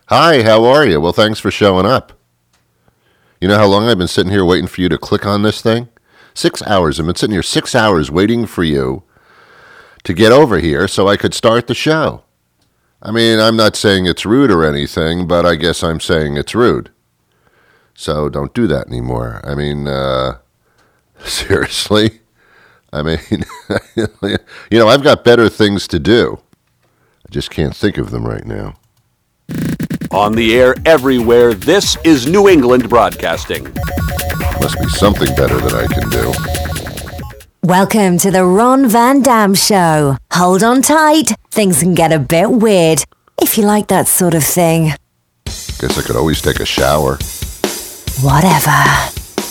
Hi, how are you? Well, thanks for showing up. You know how long I've been sitting here waiting for you to click on this thing? 6 hours. I've been sitting here 6 hours waiting for you to get over here so I could start the show. I mean, I'm not saying it's rude or anything, but I guess I'm saying it's rude. So don't do that anymore. I mean, seriously? I mean, I've got better things to do. I just can't think of them right now. On the air everywhere, this is New England Broadcasting. Must be something better that I can do. Welcome to the Ron Van Dam Show. Hold on tight. Things can get a bit weird, if you like that sort of thing. Guess I could always take a shower. Whatever.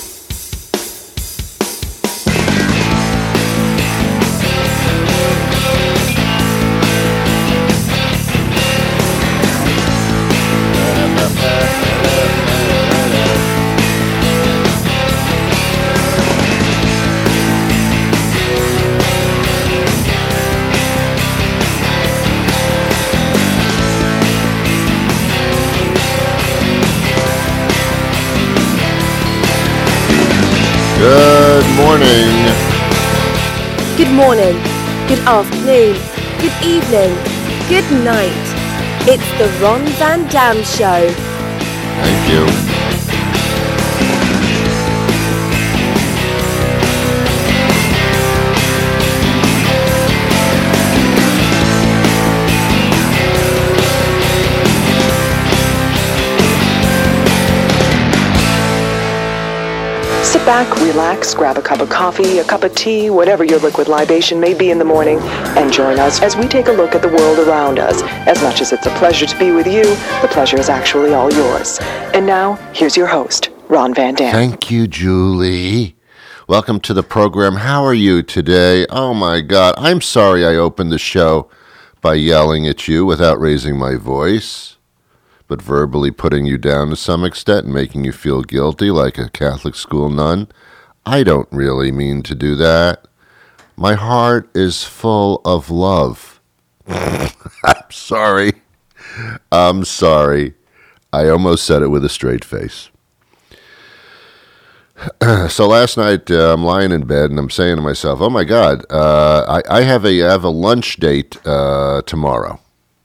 Good morning. Good morning, good afternoon, good evening, good night. It's the Ron Van Dam Show. Thank you. Sit back, relax, grab a cup of coffee, a cup of tea, whatever your liquid libation may be in the morning, and join us as we take a look at the world around us. As much as it's a pleasure to be with you, the pleasure is actually all yours. And now, here's your host, Ron Van Dam. Thank you, Julie. Welcome to the program. How are you today? Oh, my God. I'm sorry I opened the show by yelling at you without raising my voice, but verbally putting you down to some extent and making you feel guilty like a Catholic school nun. I don't really mean to do that. My heart is full of love. I'm sorry. I'm sorry. I almost said it with a straight face. So last night I'm lying in bed and I'm saying to myself, oh my God, I have a lunch date tomorrow.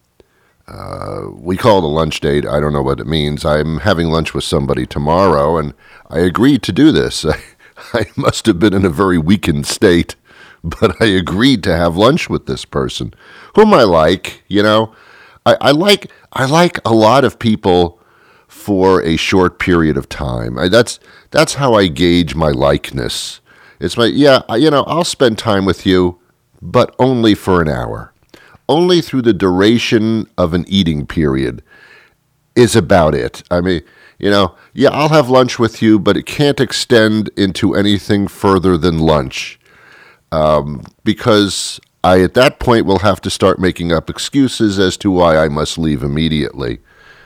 We call it a lunch date. I don't know what it means. I'm having lunch with somebody tomorrow, and I agreed to do this. I must have been in a very weakened state, but I agreed to have lunch with this person, whom I like. You know, I like a lot of people for a short period of time. That's how I gauge my likeness. It's I'll spend time with you, but only for an hour. Only through the duration of an eating period is about it. I mean, I'll have lunch with you, but it can't extend into anything further than lunch. Because I, at that point, will have to start making up excuses as to why I must leave immediately.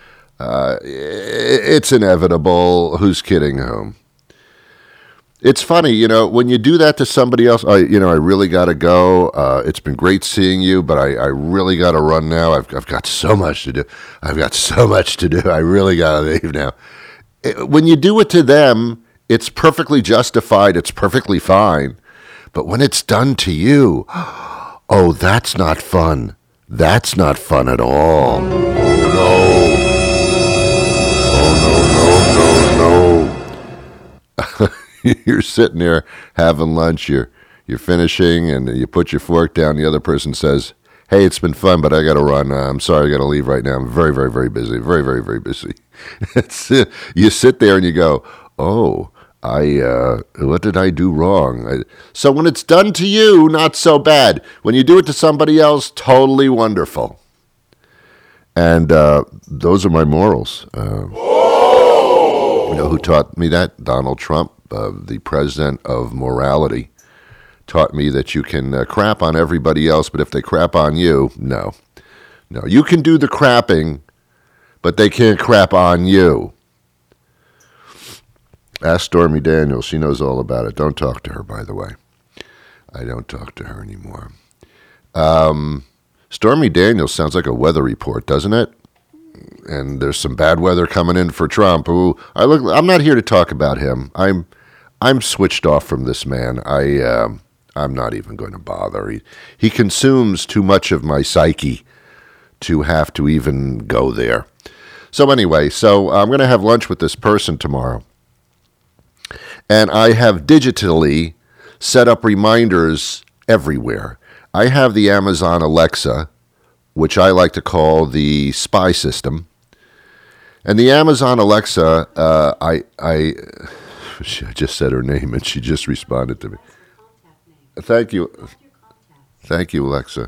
It's inevitable. Who's kidding whom? It's funny, when you do that to somebody else, I really got to go. It's been great seeing you, but I really got to run now. I've got so much to do. I really got to leave now. When you do it to them, it's perfectly justified. It's perfectly fine. But when it's done to you, oh, that's not fun. That's not fun at all. Oh, no. You're sitting there having lunch, you're finishing, and you put your fork down. The other person says, hey, it's been fun, but I got to run. I'm sorry, I got to leave right now. I'm very, very, very busy. Very, very, very busy. You sit there and you go, oh, what did I do wrong? So when it's done to you, not so bad. When you do it to somebody else, totally wonderful. And those are my morals. You know who taught me that? Donald Trump. The president of morality, taught me that you can crap on everybody else, but if they crap on you, no. You can do the crapping, but they can't crap on you. Ask Stormy Daniels. She knows all about it. Don't talk to her, by the way. I don't talk to her anymore. Stormy Daniels sounds like a weather report, doesn't it? and there's some bad weather coming in for Trump. Ooh, I'm not here to talk about him. I'm switched off from this man. I'm not even going to bother. He consumes too much of my psyche to have to even go there. So anyway, I'm going to have lunch with this person tomorrow. And I have digitally set up reminders everywhere. I have the Amazon Alexa, which I like to call the spy system. And the Amazon Alexa, I just said her name and she just responded to me. Thank you. Thank you, Alexa.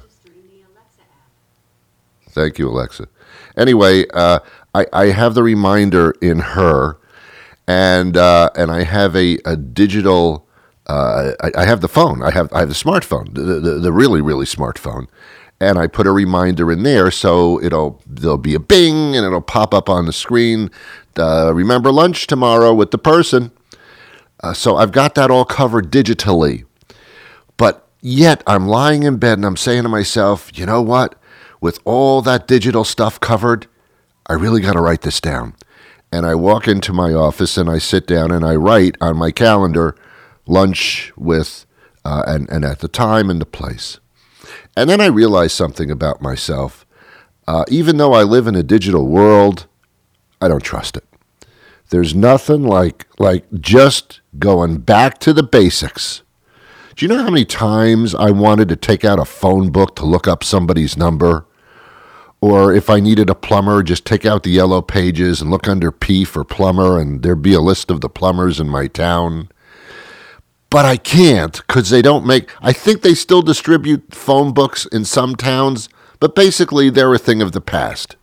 Thank you, Alexa. Anyway, I have the reminder in her, and I have a digital. I have the phone. I have the smartphone, the really smartphone, and I put a reminder in there, so there'll be a bing, and it'll pop up on the screen. Remember lunch tomorrow with the person. So I've got that all covered digitally. But yet I'm lying in bed and I'm saying to myself, you know what? With all that digital stuff covered, I really got to write this down. And I walk into my office and I sit down and I write on my calendar lunch with, and at the time and the place. And then I realize something about myself. Even though I live in a digital world, I don't trust it. There's nothing like just going back to the basics. Do you know how many times I wanted to take out a phone book to look up somebody's number? Or if I needed a plumber, just take out the yellow pages and look under P for plumber, and there'd be a list of the plumbers in my town. But I can't, because they don't make... I think they still distribute phone books in some towns, but basically they're a thing of the past.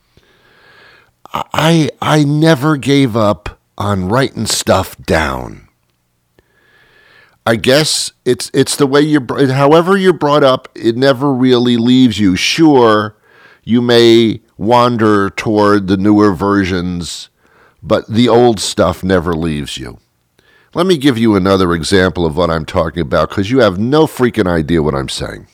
I never gave up on writing stuff down. I guess it's the way however you're brought up, it never really leaves you. Sure, you may wander toward the newer versions, but the old stuff never leaves you. Let me give you another example of what I'm talking about, because you have no freaking idea what I'm saying.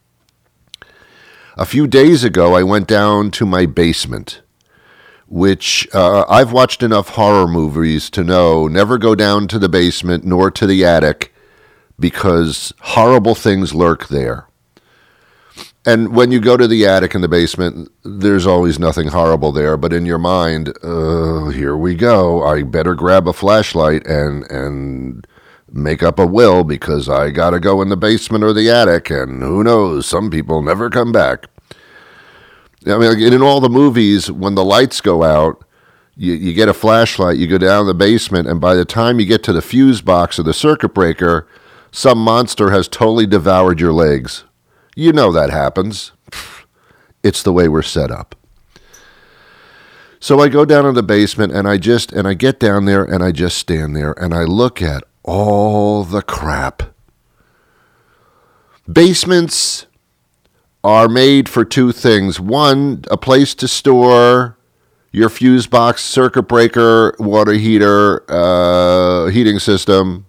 A few days ago, I went down to my basement, which I've watched enough horror movies to know never go down to the basement nor to the attic, because horrible things lurk there. And when you go to the attic and the basement, there's always nothing horrible there, but in your mind, here we go. I better grab a flashlight and make up a will, because I got to go in the basement or the attic, and who knows, some people never come back. I mean, in all the movies, when the lights go out, you get a flashlight, you go down the basement, and by the time you get to the fuse box or the circuit breaker, some monster has totally devoured your legs. You know that happens. It's the way we're set up. So I go down in the basement and I get down there and I just stand there and I look at all the crap. Basements are made for two things. One, a place to store your fuse box, circuit breaker, water heater, heating system.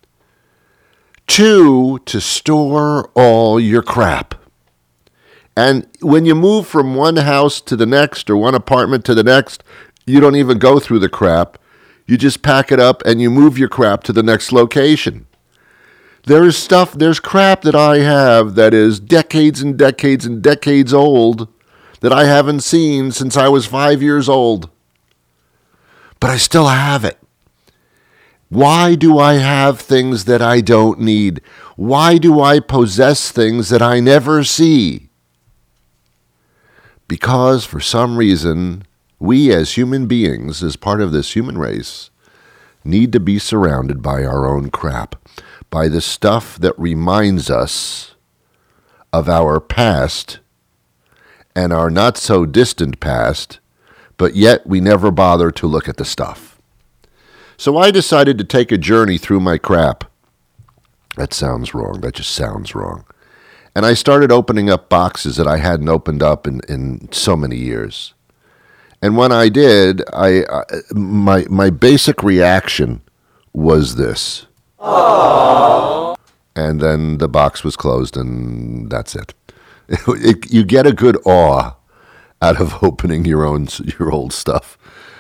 Two, to store all your crap. And when you move from one house to the next or one apartment to the next, you don't even go through the crap. You just pack it up and you move your crap to the next location. There's crap that I have that is decades and decades and decades old that I haven't seen since I was 5 years old. But I still have it. Why do I have things that I don't need? Why do I possess things that I never see? Because for some reason, we as human beings, as part of this human race, need to be surrounded by our own crap, by the stuff that reminds us of our past and our not so distant past, but yet we never bother to look at the stuff. So I decided to take a journey through my crap. That sounds wrong. That just sounds wrong. And I started opening up boxes that I hadn't opened up in so many years. And when I did, my basic reaction was this. Aww. And then the box was closed, and that's it. You get a good awe out of opening your old stuff.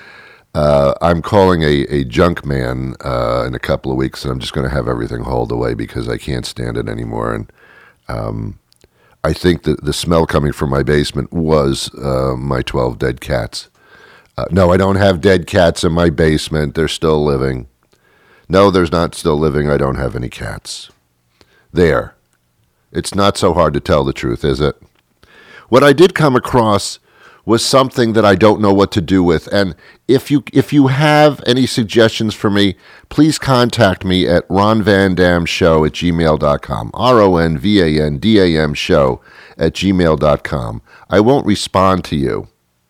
I'm calling a junk man in a couple of weeks, and I'm just going to have everything hauled away because I can't stand it anymore. And I think that the smell coming from my basement was my 12 dead cats. No, I don't have dead cats in my basement. They're still living. No, there's not still living. I don't have any cats. There. It's not so hard to tell the truth, is it? What I did come across was something that I don't know what to do with. And if you have any suggestions for me, please contact me at ronvandamshow@gmail.com. RONVANDAM show@gmail.com. I won't respond to you.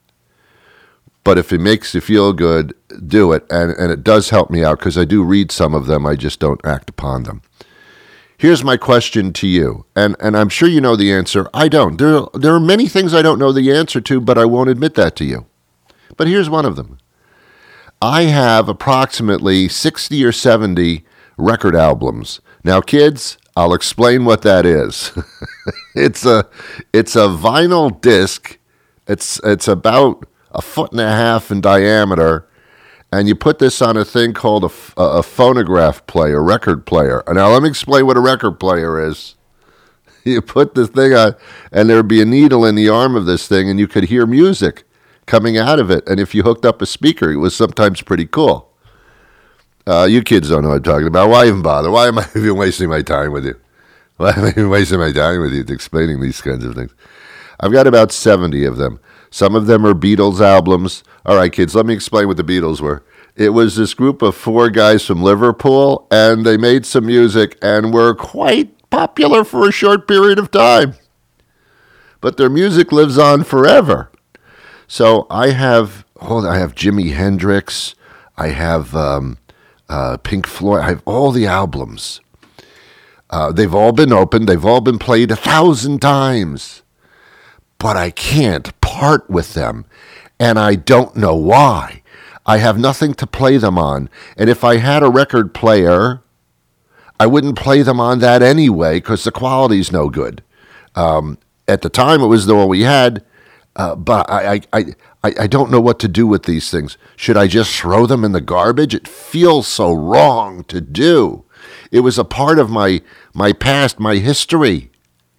But if it makes you feel good, do it. And it does help me out because I do read some of them. I just don't act upon them. Here's my question to you, and I'm sure you know the answer. I don't. There are many things I don't know the answer to, but I won't admit that to you. But here's one of them. I have approximately 60 or 70 record albums. Now, kids, I'll explain what that is. It's a vinyl disc. It's about 1.5 feet in diameter. And you put this on a thing called a phonograph player, record player. Now, let me explain what a record player is. You put this thing on, and there would be a needle in the arm of this thing, and you could hear music coming out of it. And if you hooked up a speaker, it was sometimes pretty cool. You kids don't know what I'm talking about. Why even bother? Why am I even wasting my time with you? Why am I even wasting my time with you explaining these kinds of things? I've got about 70 of them. Some of them are Beatles albums. All right, kids, let me explain what the Beatles were. It was this group of 4 guys from Liverpool, and they made some music and were quite popular for a short period of time. But their music lives on forever. So I have Jimi Hendrix. I have Pink Floyd. I have all the albums. They've all been opened. They've all been played 1,000 times. But I can't part with them, and I don't know why. I have nothing to play them on, and if I had a record player, I wouldn't play them on that anyway because the quality's no good. At the time, it was the one we had, but I don't know what to do with these things. Should I just throw them in the garbage? It feels so wrong to do. It was a part of my past, my history.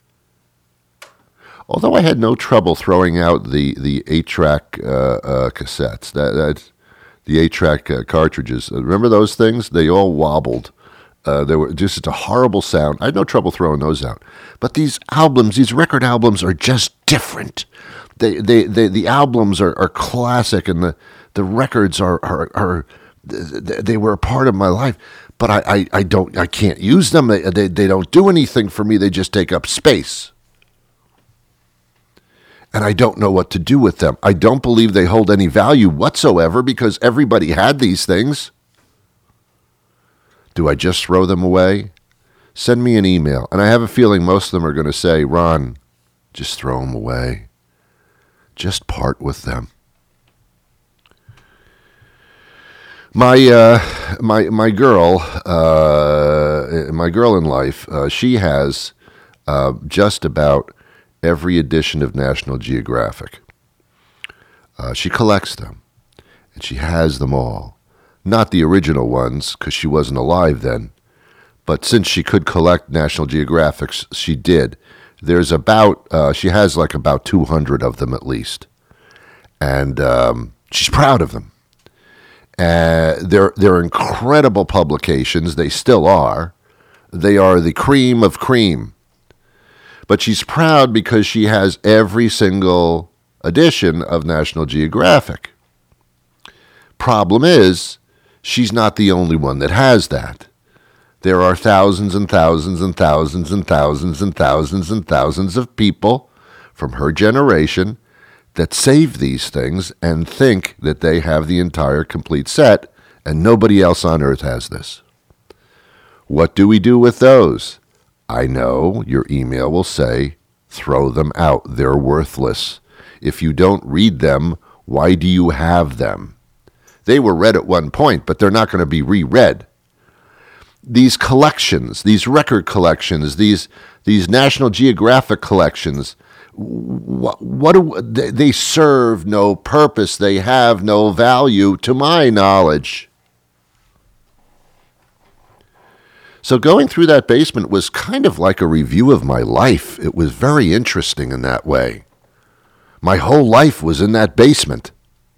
Although I had no trouble throwing out the 8-track cassettes, the 8-track cartridges. Remember those things? They all wobbled. They were just a horrible sound. I had no trouble throwing those out. But these albums, these record albums, are just different. The albums are classic, and the records are they were a part of my life. But I can't use them. They don't do anything for me. They just take up space. And I don't know what to do with them. I don't believe they hold any value whatsoever because everybody had these things. Do I just throw them away? Send me an email. And I have a feeling most of them are going to say, Ron, just throw them away. Just part with them. My girl in life, she has just about every edition of National Geographic. She collects them, and she has them all. Not the original ones, because she wasn't alive then, but since she could collect National Geographics, she did. There's she has like about 200 of them at least, and she's proud of them. They're incredible publications. They still are. They are the cream of cream. But she's proud because she has every single edition of National Geographic. Problem is, she's not the only one that has that. There are thousands and thousands and thousands and thousands and thousands and thousands of people from her generation that save these things and think that they have the entire complete set, and nobody else on earth has this. What do we do with those? I know your email will say, throw them out. They're worthless. If you don't read them, why do you have them? They were read at one point, but they're not going to be reread. These collections, these record collections, these National Geographic collections, They serve no purpose. They have no value to my knowledge. So going through that basement was kind of like a review of my life. It was very interesting in that way. My whole life was in that basement.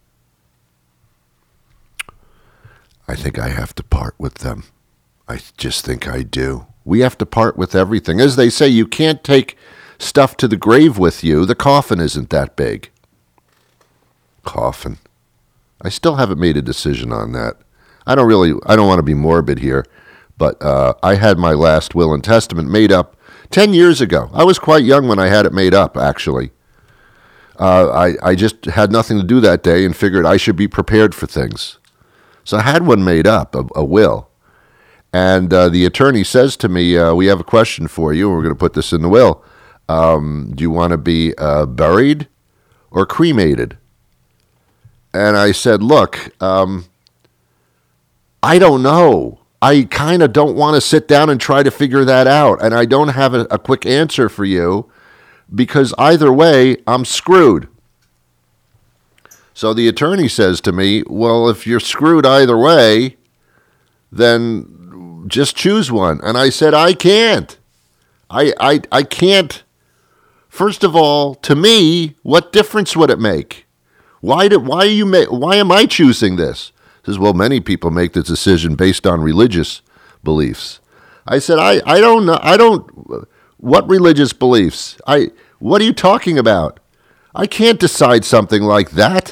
I think I have to part with them. I just think I do. We have to part with everything. As they say, you can't take stuff to the grave with you. The coffin isn't that big. Coffin. I still haven't made a decision on that. I don't want to be morbid here, but I had my last will and testament made up 10 years ago. I was quite young when I had it made up, actually. I just had nothing to do that day and figured I should be prepared for things. So I had one made up, a will. And the attorney says to me, we have a question for you, and we're going to put this in the will. Do you want to be buried or cremated? And I said, look, I don't know. I kind of don't want to sit down and try to figure that out. And I don't have a quick answer for you because either way, I'm screwed. So the attorney says to me, well, if you're screwed either way, then just choose one. And I said, I can't. I can't. First of all, to me, what difference would it make? Why am I choosing this? He says, well, many people make this decision based on religious beliefs. I said, I don't know. What religious beliefs? What are you talking about? I can't decide something like that.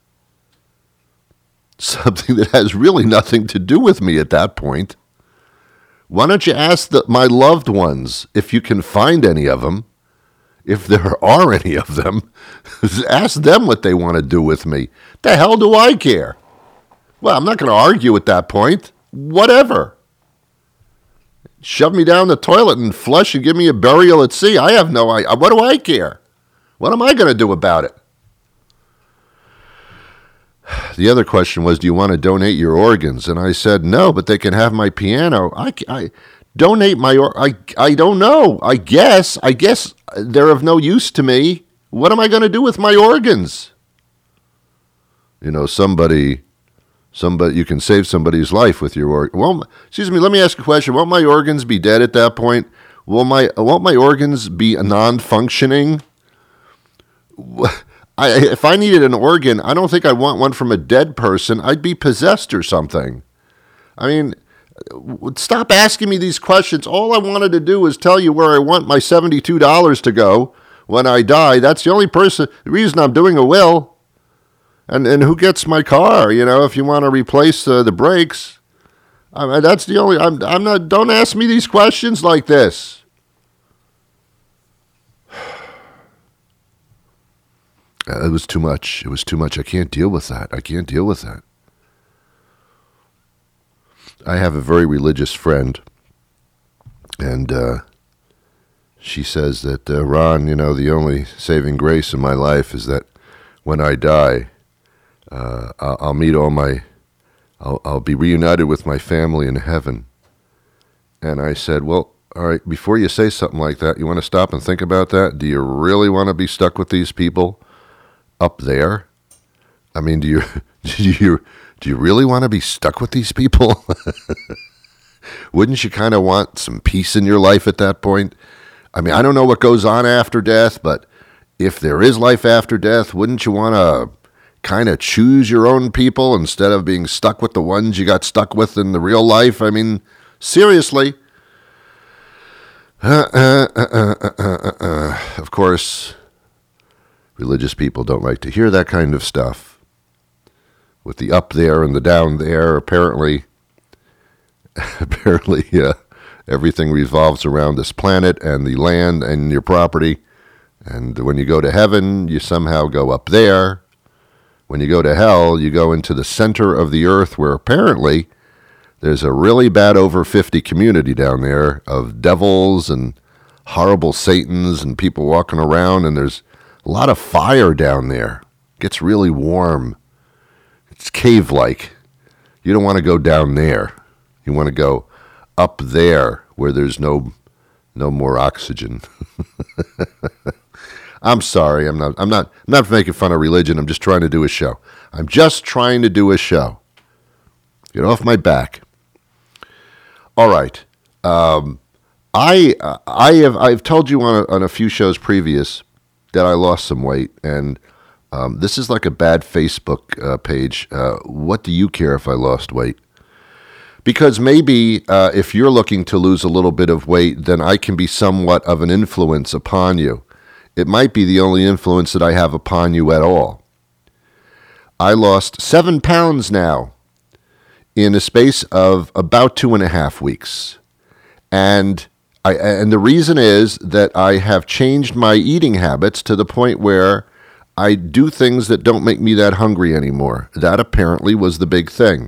Something that has really nothing to do with me at that point. Why don't you ask my loved ones, if you can find any of them, if there are any of them, ask them what they want to do with me. The hell do I care? Well, I'm not going to argue at that point. Whatever. Shove me down the toilet and flush and give me a burial at sea. I have no idea. What do I care? What am I going to do about it? The other question was, do you want to donate your organs? And I said, no, but they can have my piano. I donate my I don't know. I guess they're of no use to me. What am I going to do with my organs? You know, somebody, you can save somebody's life with your organs. Well, excuse me, let me ask a question. Won't my organs be dead at that point? Won't my organs be non-functioning? If I needed an organ, I don't think I'd want one from a dead person. I'd be possessed or something. I mean, stop asking me these questions. All I wanted to do was tell you where I want my $72 to go when I die. That's the reason I'm doing a will. And who gets my car? You know, if you want to replace the brakes, that's the only. I'm not. Don't ask me these questions like this. It was too much. It was too much. I can't deal with that. I have a very religious friend, and she says that, Ron, you know, the only saving grace in my life is that when I die, I'll meet I'll be reunited with my family in heaven. And I said, well, all right, before you say something like that, you want to stop and think about that? Do you really want to be stuck with these people up there? I mean, do you really want to be stuck with these people? Wouldn't you kind of want some peace in your life at that point? I mean, I don't know what goes on after death, but if there is life after death, wouldn't you want to kind of choose your own people instead of being stuck with the ones you got stuck with in the real life? I mean, seriously. Of course, religious people don't like to hear that kind of stuff. With the up there and the down there, apparently, everything revolves around this planet and the land and your property. And when you go to heaven, you somehow go up there. When you go to hell, you go into the center of the earth, where apparently there's a really bad over 50 community down there of devils and horrible Satans and people walking around, and there's a lot of fire down there. It gets really warm. It's cave-like. You don't want to go down there. You want to go up there where there's no more oxygen. I'm sorry. I'm not making fun of religion. I'm just trying to do a show. I'm just trying to do a show. Get off my back. All right. I've told you on a few shows previous that I lost some weight, and this is like a bad Facebook page. What do you care if I lost weight? Because maybe if you're looking to lose a little bit of weight, then I can be somewhat of an influence upon you. It might be the only influence that I have upon you at all. I lost 7 pounds now in a space of about 2.5 weeks. And the reason is that I have changed my eating habits to the point where I do things that don't make me that hungry anymore. That apparently was the big thing.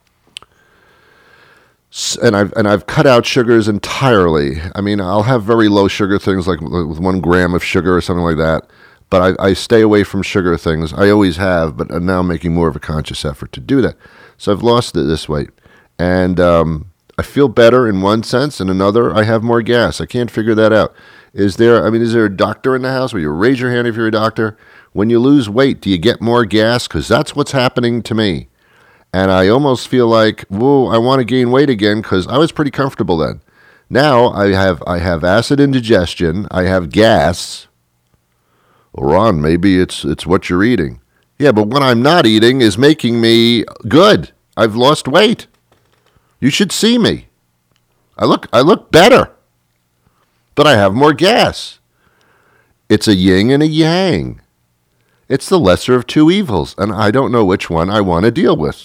And I've cut out sugars entirely. I mean, I'll have very low sugar things like with 1 gram of sugar or something like that. But I stay away from sugar things. I always have, but I'm now making more of a conscious effort to do that. So I've lost this weight. And I feel better in one sense. In another, I have more gas. I can't figure that out. Is there a doctor in the house? Will you raise your hand if you're a doctor? When you lose weight, do you get more gas? Because that's what's happening to me. And I almost feel like, whoa, I want to gain weight again because I was pretty comfortable then. Now I have acid indigestion. I have gas. Well, Ron, maybe it's what you're eating. Yeah, but what I'm not eating is making me good. I've lost weight. You should see me. I look better. But I have more gas. It's a yin and a yang. It's the lesser of two evils, and I don't know which one I want to deal with.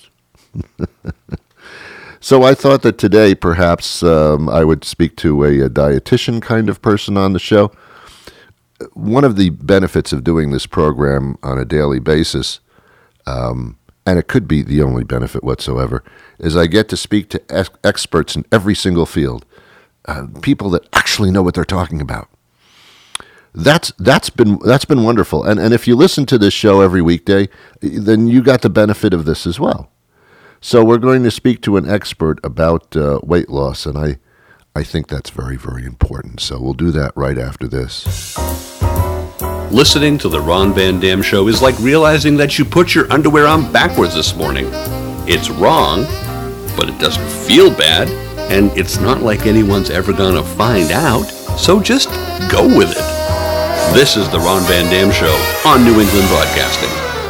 So I thought that today perhaps I would speak to a dietitian kind of person on the show. One of the benefits of doing this program on a daily basis, and it could be the only benefit whatsoever, is I get to speak to experts in every single field, people that actually know what they're talking about. That's been wonderful, and if you listen to this show every weekday, then you got the benefit of this as well. So we're going to speak to an expert about weight loss, and I think that's very, very important. So we'll do that right after this. Listening to the Ron Van Dam Show is like realizing that you put your underwear on backwards this morning. It's wrong, but it doesn't feel bad, and it's not like anyone's ever gonna find out, so just go with it. This is the Ron Van Dam Show on New England Broadcasting.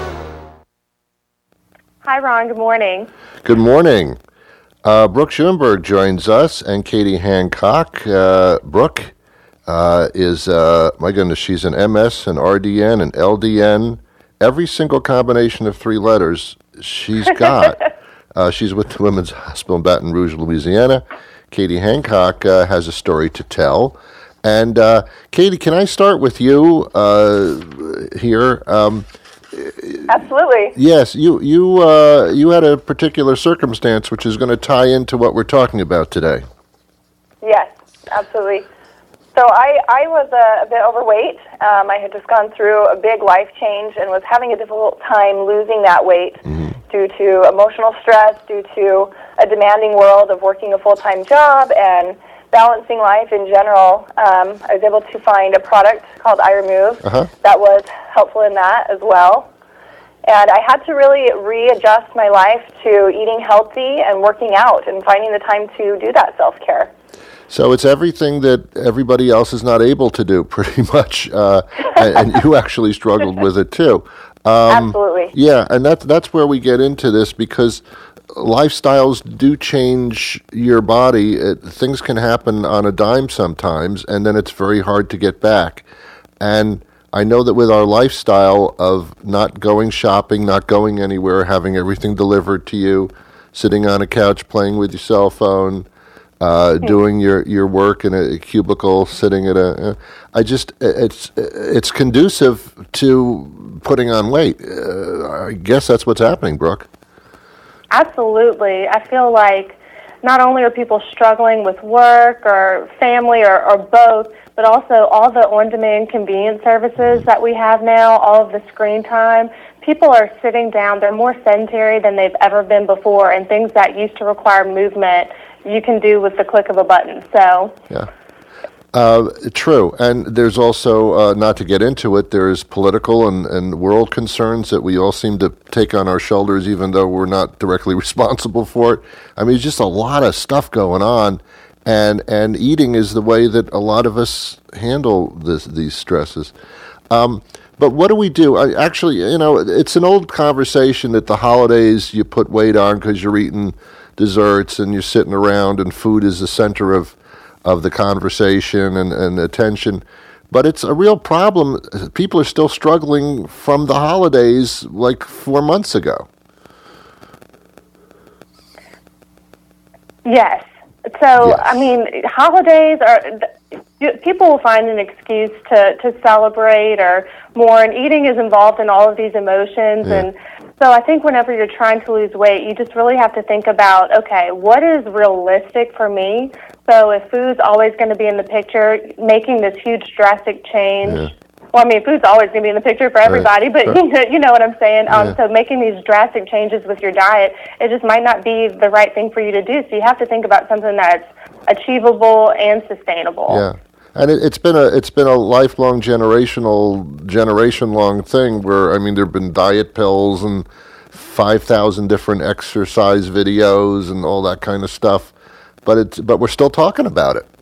Hi, Ron. Good morning. Good morning. Brooke Schoenberg joins us, and Katie Hancock. Brooke is, my goodness, she's an MS, an RDN, an LDN. Every single combination of 3 letters she's got. She's with the Women's Hospital in Baton Rouge, Louisiana. Katie Hancock has a story to tell. And Katie, can I start with you here? Absolutely. Yes, you had a particular circumstance which is going to tie into what we're talking about today. Yes, absolutely. So I was a bit overweight. I had just gone through a big life change and was having a difficult time losing that weight due to emotional stress, due to a demanding world of working a full-time job and balancing life in general. I was able to find a product called iRemove that was helpful in that as well. And I had to really readjust my life to eating healthy and working out and finding the time to do that self-care. So it's everything that everybody else is not able to do, pretty much, and you actually struggled with it too. Absolutely. Yeah, and that's where we get into this, because lifestyles do change your body. Things can happen on a dime sometimes, and then it's very hard to get back. And I know that with our lifestyle of not going shopping, not going anywhere, having everything delivered to you, sitting on a couch playing with your cell phone, doing your work in a cubicle, sitting at it's conducive to putting on weight. I guess that's what's happening, Brooke. Absolutely. I feel like not only are people struggling with work or family or both, but also all the on-demand convenience services that we have now, all of the screen time. People are sitting down. They're more sedentary than they've ever been before, and things that used to require movement you can do with the click of a button. So, yeah. True, and there's also, not to get into it, there's political and world concerns that we all seem to take on our shoulders, even though we're not directly responsible for it. I mean, just a lot of stuff going on, and eating is the way that a lot of us handle these stresses. But what do we do? Actually, it's an old conversation that the holidays you put weight on because you're eating desserts and you're sitting around and food is the center of the conversation and attention. But it's a real problem. People are still struggling from the holidays like 4 months ago. Yes. So, Yes. I mean, holidays people will find an excuse to celebrate or more, and eating is involved in all of these emotions. Yeah. And so I think whenever you're trying to lose weight, you just really have to think about, okay, what is realistic for me? So if food's always going to be in the picture, making this huge drastic change. Yeah. Well, I mean, food's always going to be in the picture for everybody, but Sure. you know what I'm saying? So making these drastic changes with your diet, it just might not be the right thing for you to do. So you have to think about something that's achievable and sustainable. Yeah. And it's been a lifelong generation long thing where, I mean, there've been diet pills and 5,000 different exercise videos and all that kind of stuff, but we're still talking about it.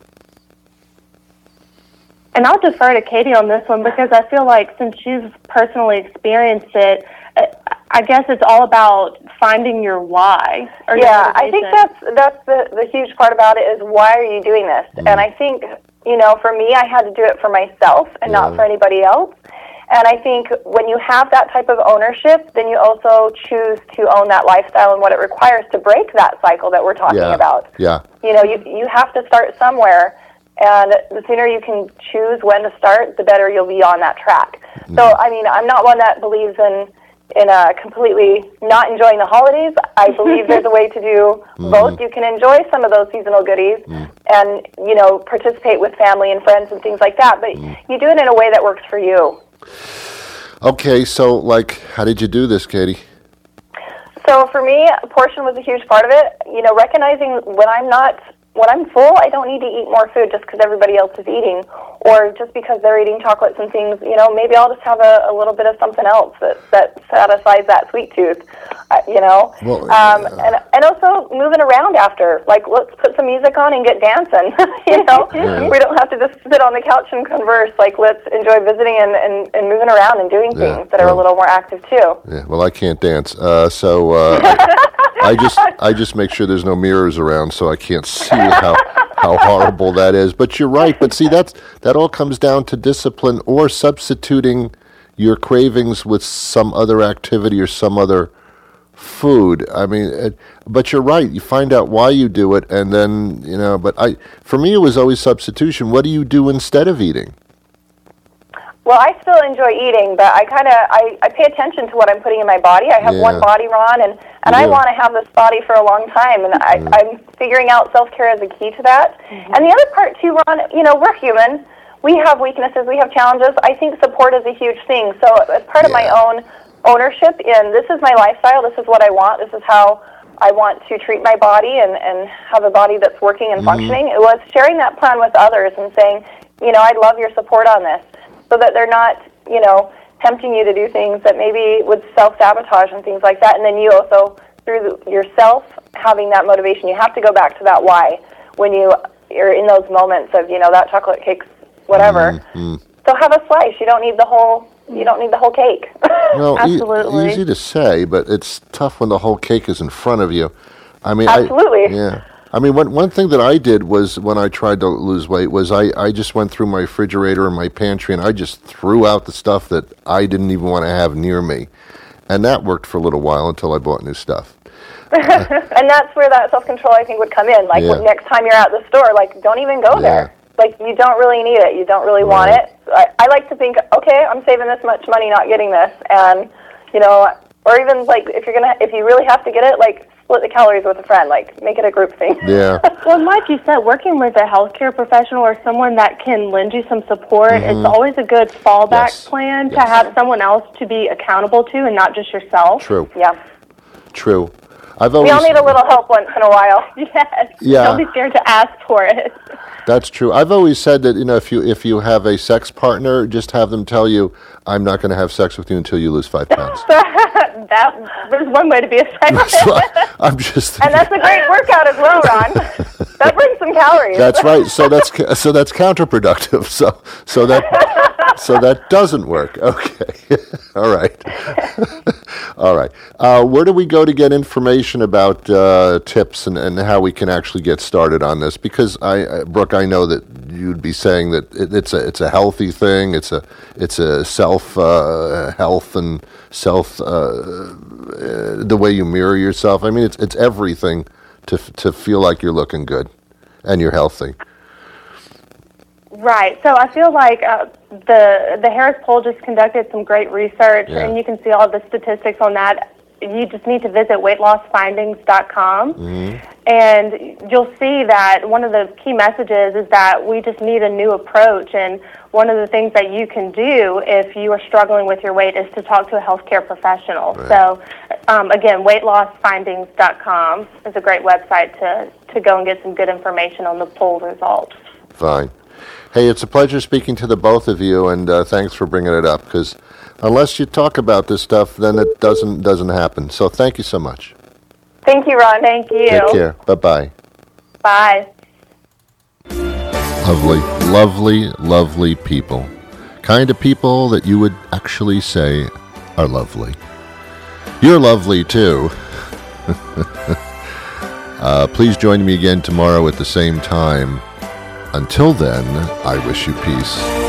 And I'll defer to Katie on this one because I feel like since you've personally experienced it, I guess it's all about finding your why. Or Yeah, I think that's the huge part about it is why are you doing this? And I think, for me, I had to do it for myself and not for anybody else. And I think when you have that type of ownership, then you also choose to own that lifestyle and what it requires to break that cycle that we're talking about. Yeah. You have to start somewhere. And the sooner you can choose when to start, the better you'll be on that track. So, I mean, I'm not one that believes in completely not enjoying the holidays. I believe there's a way to do both. You can enjoy some of those seasonal goodies and, participate with family and friends and things like that, but you do it in a way that works for you. Okay, so, how did you do this, Katie? So for me, portion was a huge part of it. Recognizing when I'm full, I don't need to eat more food just because everybody else is eating, or just because they're eating chocolates and things. Maybe I'll just have a little bit of something else that satisfies that sweet tooth. Well, and also moving around after. Like, let's put some music on and get dancing. We don't have to just sit on the couch and converse. Like, let's enjoy visiting and moving around and doing things that are a little more active too. Yeah. Well, I can't dance, so I just make sure there's no mirrors around so I can't see how horrible that is. But you're right. But see, that all comes down to discipline or substituting your cravings with some other activity or some other food. I mean, but you're right. You find out why you do it, and then But for me, it was always substitution. What do you do instead of eating? Well, I still enjoy eating, but I pay attention to what I'm putting in my body. I have one body, Ron, and I want to have this body for a long time, and I'm figuring out self-care as a key to that. And the other part, too, Ron, we're human. We have weaknesses. We have challenges. I think support is a huge thing. So as part of my own ownership in this is my lifestyle, this is what I want, this is how I want to treat my body and have a body that's working and functioning, it was sharing that plan with others and saying, I'd love your support on this. So that they're not, tempting you to do things that maybe would self-sabotage and things like that. And then you also, through yourself, having that motivation, you have to go back to that why when you're in those moments of, that chocolate cake's whatever. So have a slice. You don't need the whole cake. Well, Absolutely. Easy to say, but it's tough when the whole cake is in front of you. I mean, Absolutely. I mean, one thing that I did was when I tried to lose weight was I just went through my refrigerator and my pantry and I just threw out the stuff that I didn't even want to have near me. And that worked for a little while until I bought new stuff. And that's where that self-control, I think, would come in. Like, next time you're at the store, don't even go there. Like, you don't really need it. You don't really want it. I like to think, okay, I'm saving this much money not getting this. And, or even, if you really have to get it, split the calories with a friend, make it a group thing. Yeah. Well, like you said, working with a healthcare professional or someone that can lend you some support, it's always a good fallback plan to have someone else to be accountable to and not just yourself. True. Yeah. True. I've We always all need a little help once in a while. Yes. Yeah. Don't be scared to ask for it. That's true. I've always said that, if you have a sex partner, just have them tell you, I'm not going to have sex with you until you lose 5 pounds. That was one way to be effective. I'm just And that's a great workout as well, Ron. That brings some calories. That's right. So that's counterproductive. So that doesn't work. Okay. All right. All right. Where do we go to get information about tips and how we can actually get started on this? Because Brooke, I know that you'd be saying that it's a healthy thing. It's a self health and self the way you mirror yourself. I mean, it's everything to feel like you're looking good and you're healthy. Right. So I feel like the Harris poll just conducted some great research, and you can see all the statistics on that. You just need to visit weightlossfindings.com, and you'll see that one of the key messages is that we just need a new approach. And one of the things that you can do if you are struggling with your weight is to talk to a healthcare professional. Right. So, again, weightlossfindings.com is a great website to go and get some good information on the poll results. Fine. Hey, it's a pleasure speaking to the both of you, and thanks for bringing it up, because unless you talk about this stuff, then it doesn't happen. So thank you so much. Thank you, Ron. Thank you. Take care. Bye-bye. Bye. Lovely, lovely, lovely people. Kind of people that you would actually say are lovely. You're lovely, too. Please join me again tomorrow at the same time. Until then, I wish you peace.